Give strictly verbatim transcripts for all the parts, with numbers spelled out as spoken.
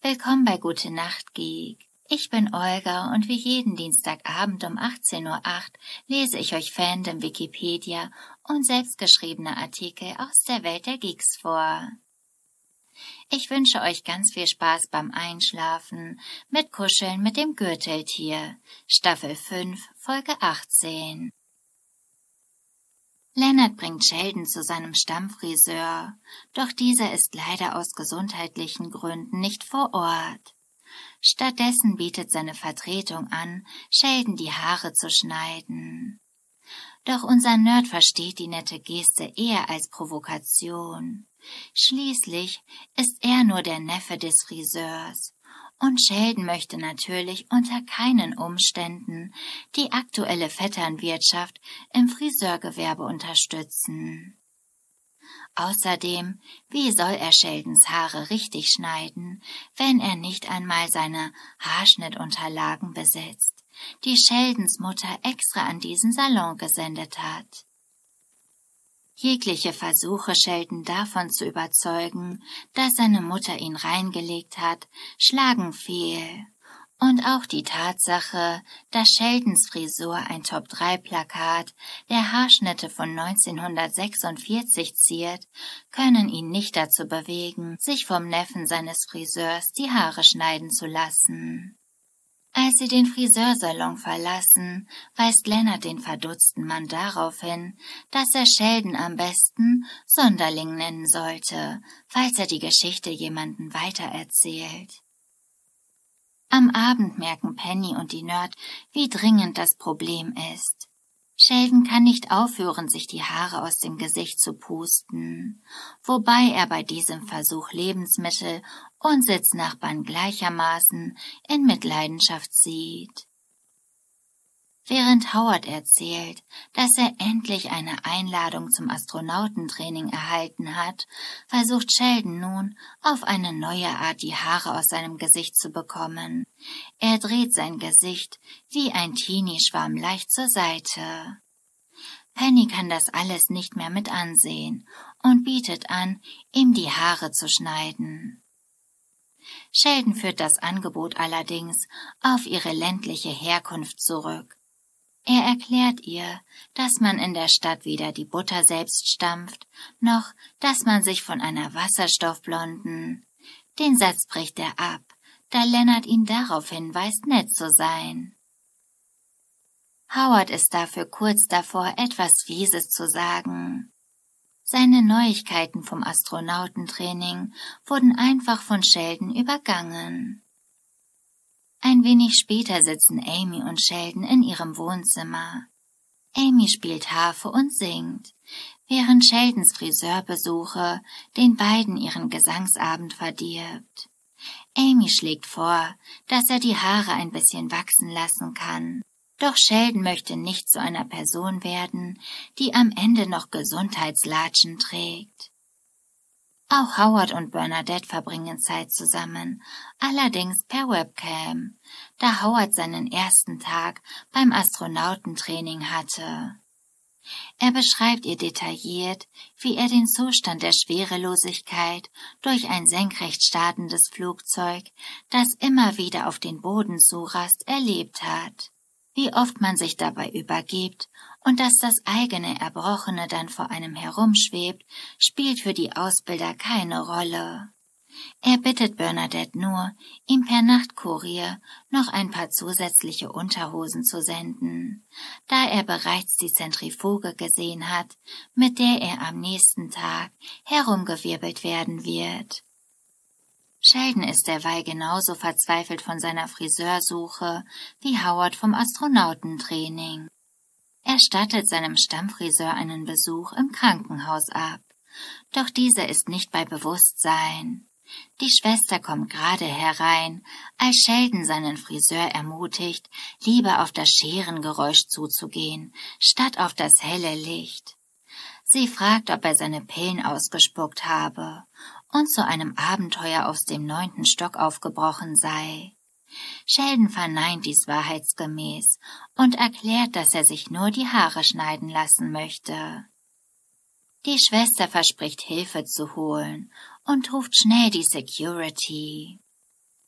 Willkommen bei Gute Nacht, Geek. Ich bin Olga und wie jeden Dienstagabend um achtzehn Uhr acht lese ich euch Fandom, Wikipedia und selbstgeschriebene Artikel aus der Welt der Geeks vor. Ich wünsche euch ganz viel Spaß beim Einschlafen mit Kuscheln mit dem Gürteltier. Staffel fünf, Folge achtzehn. Leonard bringt Sheldon zu seinem Stammfriseur, doch dieser ist leider aus gesundheitlichen Gründen nicht vor Ort. Stattdessen bietet seine Vertretung an, Sheldon die Haare zu schneiden. Doch unser Nerd versteht die nette Geste eher als Provokation. Schließlich ist er nur der Neffe des Friseurs. Und Sheldon möchte natürlich unter keinen Umständen die aktuelle Vetternwirtschaft im Friseurgewerbe unterstützen. Außerdem, wie soll er Sheldons Haare richtig schneiden, wenn er nicht einmal seine Haarschnittunterlagen besitzt, die Sheldons Mutter extra an diesen Salon gesendet hat? Jegliche Versuche, Sheldon davon zu überzeugen, dass seine Mutter ihn reingelegt hat, schlagen fehl. Und auch die Tatsache, dass Sheldons Frisur ein Top drei Plakat der Haarschnitte von neunzehnhundertsechsundvierzig ziert, können ihn nicht dazu bewegen, sich vom Neffen seines Friseurs die Haare schneiden zu lassen. Als sie den Friseursalon verlassen, weist Leonard den verdutzten Mann darauf hin, dass er Sheldon am besten Sonderling nennen sollte, falls er die Geschichte jemandem weitererzählt. Am Abend merken Penny und die Nerd, wie dringend das Problem ist. Sheldon kann nicht aufhören, sich die Haare aus dem Gesicht zu pusten, wobei er bei diesem Versuch Lebensmittel und Sitznachbarn gleichermaßen in Mitleidenschaft zieht. Während Howard erzählt, dass er endlich eine Einladung zum Astronautentraining erhalten hat, versucht Sheldon nun, auf eine neue Art die Haare aus seinem Gesicht zu bekommen. Er dreht sein Gesicht wie ein Teenie-Schwarm leicht zur Seite. Penny kann das alles nicht mehr mit ansehen und bietet an, ihm die Haare zu schneiden. Sheldon führt das Angebot allerdings auf ihre ländliche Herkunft zurück. Er erklärt ihr, dass man in der Stadt weder die Butter selbst stampft, noch dass man sich von einer Wasserstoffblonden. Den Satz bricht er ab, da Leonard ihn darauf hinweist, nett zu sein. Howard ist dafür kurz davor, etwas Fieses zu sagen. Seine Neuigkeiten vom Astronautentraining wurden einfach von Sheldon übergangen. Ein wenig später sitzen Amy und Sheldon in ihrem Wohnzimmer. Amy spielt Harfe und singt, während Sheldons Friseurbesuche den beiden ihren Gesangsabend verdirbt. Amy schlägt vor, dass er die Haare ein bisschen wachsen lassen kann. Doch Sheldon möchte nicht zu einer Person werden, die am Ende noch Gesundheitslatschen trägt. Auch Howard und Bernadette verbringen Zeit zusammen, allerdings per Webcam, da Howard seinen ersten Tag beim Astronautentraining hatte. Er beschreibt ihr detailliert, wie er den Zustand der Schwerelosigkeit durch ein senkrecht startendes Flugzeug, das immer wieder auf den Boden zurast, erlebt hat. Wie oft man sich dabei übergibt und dass das eigene Erbrochene dann vor einem herumschwebt, spielt für die Ausbilder keine Rolle. Er bittet Bernadette nur, ihm per Nachtkurier noch ein paar zusätzliche Unterhosen zu senden, da er bereits die Zentrifuge gesehen hat, mit der er am nächsten Tag herumgewirbelt werden wird. Sheldon ist derweil genauso verzweifelt von seiner Friseursuche wie Howard vom Astronautentraining. Er stattet seinem Stammfriseur einen Besuch im Krankenhaus ab, doch dieser ist nicht bei Bewusstsein. Die Schwester kommt gerade herein, als Sheldon seinen Friseur ermutigt, lieber auf das Scherengeräusch zuzugehen, statt auf das helle Licht. Sie fragt, ob er seine Pillen ausgespuckt habe und zu einem Abenteuer aus dem neunten Stock aufgebrochen sei. Sheldon verneint dies wahrheitsgemäß und erklärt, dass er sich nur die Haare schneiden lassen möchte. Die Schwester verspricht, Hilfe zu holen und ruft schnell die Security.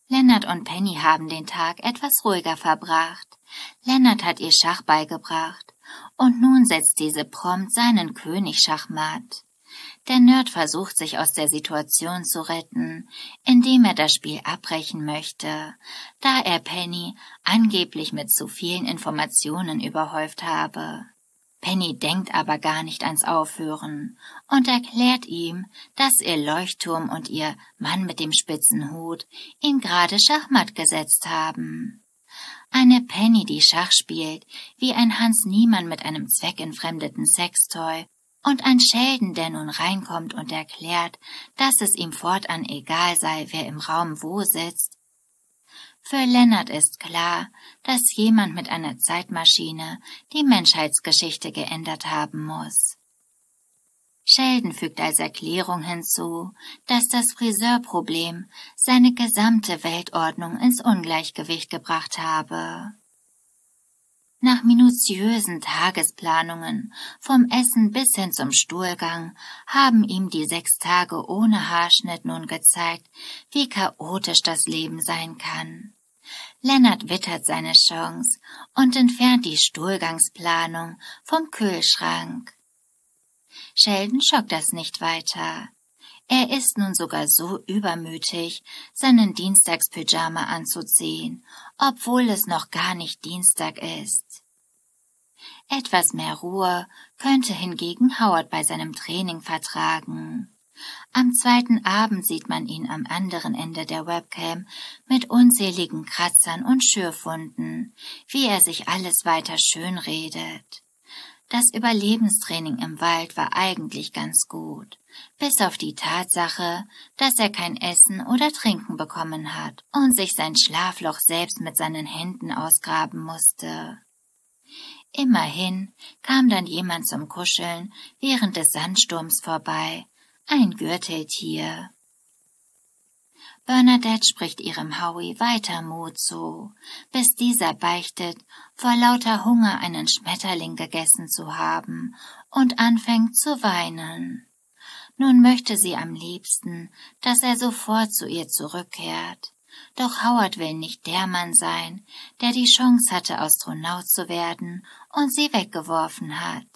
Leonard und Penny haben den Tag etwas ruhiger verbracht. Leonard hat ihr Schach beigebracht, und nun setzt diese prompt seinen König schachmatt. Der Nerd versucht, sich aus der Situation zu retten, indem er das Spiel abbrechen möchte, da er Penny angeblich mit zu vielen Informationen überhäuft habe. Penny denkt aber gar nicht ans Aufhören und erklärt ihm, dass ihr Leuchtturm und ihr Mann mit dem spitzen Hut ihn gerade schachmatt gesetzt haben. Eine Penny, die Schach spielt, wie ein Hans Niemann mit einem zweckentfremdeten Sextoy, und ein Sheldon, der nun reinkommt und erklärt, dass es ihm fortan egal sei, wer im Raum wo sitzt. Für Leonard ist klar, dass jemand mit einer Zeitmaschine die Menschheitsgeschichte geändert haben muss. Sheldon fügt als Erklärung hinzu, dass das Friseurproblem seine gesamte Weltordnung ins Ungleichgewicht gebracht habe. Nach minutiösen Tagesplanungen, vom Essen bis hin zum Stuhlgang, haben ihm die sechs Tage ohne Haarschnitt nun gezeigt, wie chaotisch das Leben sein kann. Leonard wittert seine Chance und entfernt die Stuhlgangsplanung vom Kühlschrank. Sheldon schockt das nicht weiter. Er ist nun sogar so übermütig, seinen Dienstagspyjama anzuziehen, obwohl es noch gar nicht Dienstag ist. Etwas mehr Ruhe könnte hingegen Howard bei seinem Training vertragen. Am zweiten Abend sieht man ihn am anderen Ende der Webcam mit unzähligen Kratzern und Schürfwunden, wie er sich alles weiter schönredet. Das Überlebenstraining im Wald war eigentlich ganz gut, bis auf die Tatsache, dass er kein Essen oder Trinken bekommen hat und sich sein Schlafloch selbst mit seinen Händen ausgraben musste. Immerhin kam dann jemand zum Kuscheln während des Sandsturms vorbei, ein Gürteltier. Bernadette spricht ihrem Howie weiter Mut zu, bis dieser beichtet, vor lauter Hunger einen Schmetterling gegessen zu haben und anfängt zu weinen. Nun möchte sie am liebsten, dass er sofort zu ihr zurückkehrt. Doch Howard will nicht der Mann sein, der die Chance hatte, Astronaut zu werden und sie weggeworfen hat.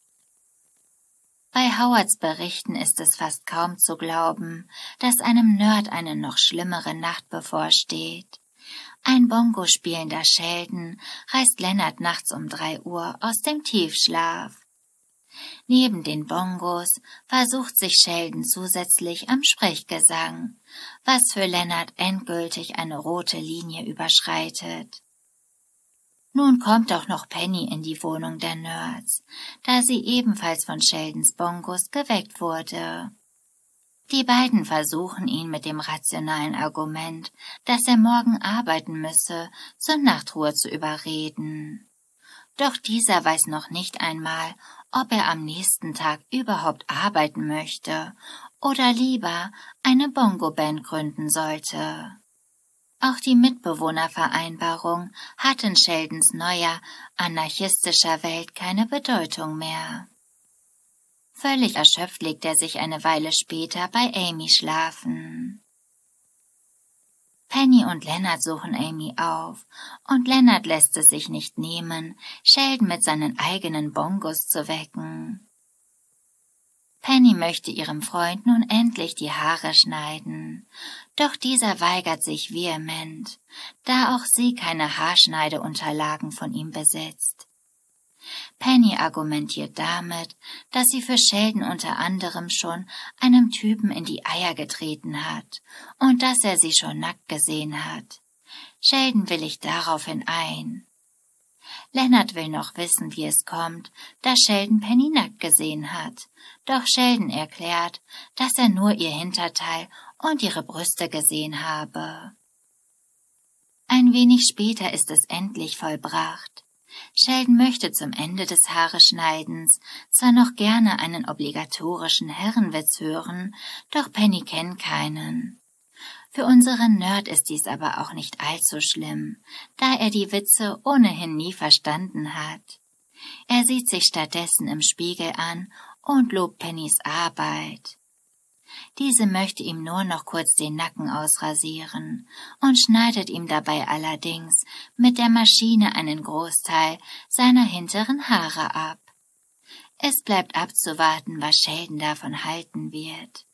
Bei Howards Berichten ist es fast kaum zu glauben, dass einem Nerd eine noch schlimmere Nacht bevorsteht. Ein Bongo spielender Sheldon reißt Leonard nachts um drei Uhr aus dem Tiefschlaf. Neben den Bongos versucht sich Sheldon zusätzlich am Sprechgesang, was für Leonard endgültig eine rote Linie überschreitet. Nun kommt auch noch Penny in die Wohnung der Nerds, da sie ebenfalls von Sheldons Bongos geweckt wurde. Die beiden versuchen ihn mit dem rationalen Argument, dass er morgen arbeiten müsse, zur Nachtruhe zu überreden. Doch dieser weiß noch nicht einmal, ob er am nächsten Tag überhaupt arbeiten möchte oder lieber eine Bongo-Band gründen sollte. Auch die Mitbewohnervereinbarung hat in Sheldons neuer, anarchistischer Welt keine Bedeutung mehr. Völlig erschöpft legt er sich eine Weile später bei Amy schlafen. Penny und Leonard suchen Amy auf, und Leonard lässt es sich nicht nehmen, Sheldon mit seinen eigenen Bongos zu wecken. Penny möchte ihrem Freund nun endlich die Haare schneiden, doch dieser weigert sich vehement, da auch sie keine Haarschneideunterlagen von ihm besitzt. Penny argumentiert damit, dass sie für Sheldon unter anderem schon einem Typen in die Eier getreten hat und dass er sie schon nackt gesehen hat. Sheldon willigt daraufhin ein. Leonard will noch wissen, wie es kommt, dass Sheldon Penny nackt gesehen hat, doch Sheldon erklärt, dass er nur ihr Hinterteil und ihre Brüste gesehen habe. Ein wenig später ist es endlich vollbracht. Sheldon möchte zum Ende des Haareschneidens zwar noch gerne einen obligatorischen Herrenwitz hören, doch Penny kennt keinen. Für unseren Nerd ist dies aber auch nicht allzu schlimm, da er die Witze ohnehin nie verstanden hat. Er sieht sich stattdessen im Spiegel an und lobt Pennys Arbeit. Diese möchte ihm nur noch kurz den Nacken ausrasieren und schneidet ihm dabei allerdings mit der Maschine einen Großteil seiner hinteren Haare ab. Es bleibt abzuwarten, was Sheldon davon halten wird.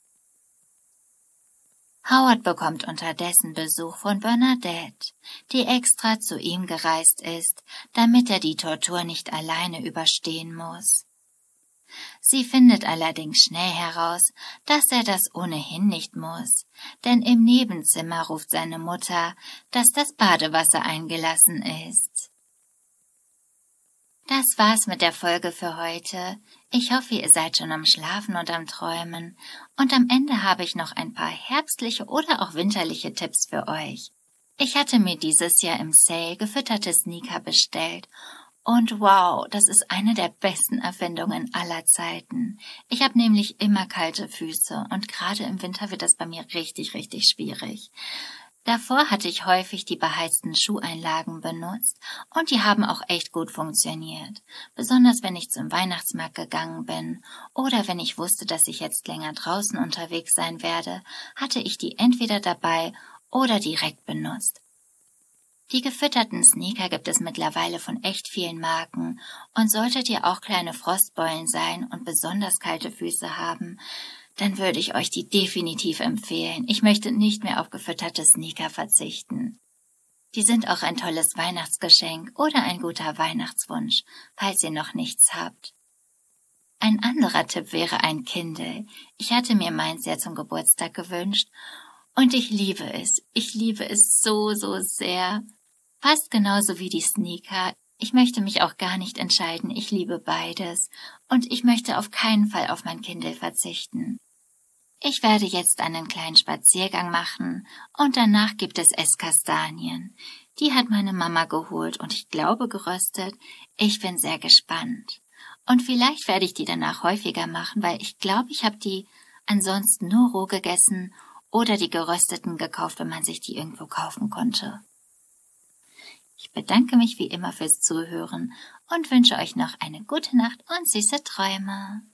Howard bekommt unterdessen Besuch von Bernadette, die extra zu ihm gereist ist, damit er die Tortur nicht alleine überstehen muss. Sie findet allerdings schnell heraus, dass er das ohnehin nicht muss, denn im Nebenzimmer ruft seine Mutter, dass das Badewasser eingelassen ist. Das war's mit der Folge für heute. Ich hoffe, ihr seid schon am Schlafen und am Träumen. Und am Ende habe ich noch ein paar herbstliche oder auch winterliche Tipps für euch. Ich hatte mir dieses Jahr im Sale gefütterte Sneaker bestellt. Und wow, das ist eine der besten Erfindungen aller Zeiten. Ich habe nämlich immer kalte Füße und gerade im Winter wird das bei mir richtig, richtig schwierig. Davor hatte ich häufig die beheizten Schuheinlagen benutzt und die haben auch echt gut funktioniert. Besonders wenn ich zum Weihnachtsmarkt gegangen bin oder wenn ich wusste, dass ich jetzt länger draußen unterwegs sein werde, hatte ich die entweder dabei oder direkt benutzt. Die gefütterten Sneaker gibt es mittlerweile von echt vielen Marken und solltet ihr auch kleine Frostbeulen sein und besonders kalte Füße haben, dann würde ich euch die definitiv empfehlen. Ich möchte nicht mehr auf gefütterte Sneaker verzichten. Die sind auch ein tolles Weihnachtsgeschenk oder ein guter Weihnachtswunsch, falls ihr noch nichts habt. Ein anderer Tipp wäre ein Kindle. Ich hatte mir meins ja zum Geburtstag gewünscht und ich liebe es. Ich liebe es so, so sehr. Fast genauso wie die Sneaker. Ich möchte mich auch gar nicht entscheiden. Ich liebe beides und ich möchte auf keinen Fall auf mein Kindle verzichten. Ich werde jetzt einen kleinen Spaziergang machen und danach gibt es Esskastanien. Die hat meine Mama geholt und ich glaube geröstet. Ich bin sehr gespannt. Und vielleicht werde ich die danach häufiger machen, weil ich glaube, ich habe die ansonsten nur roh gegessen oder die gerösteten gekauft, wenn man sich die irgendwo kaufen konnte. Ich bedanke mich wie immer fürs Zuhören und wünsche euch noch eine gute Nacht und süße Träume.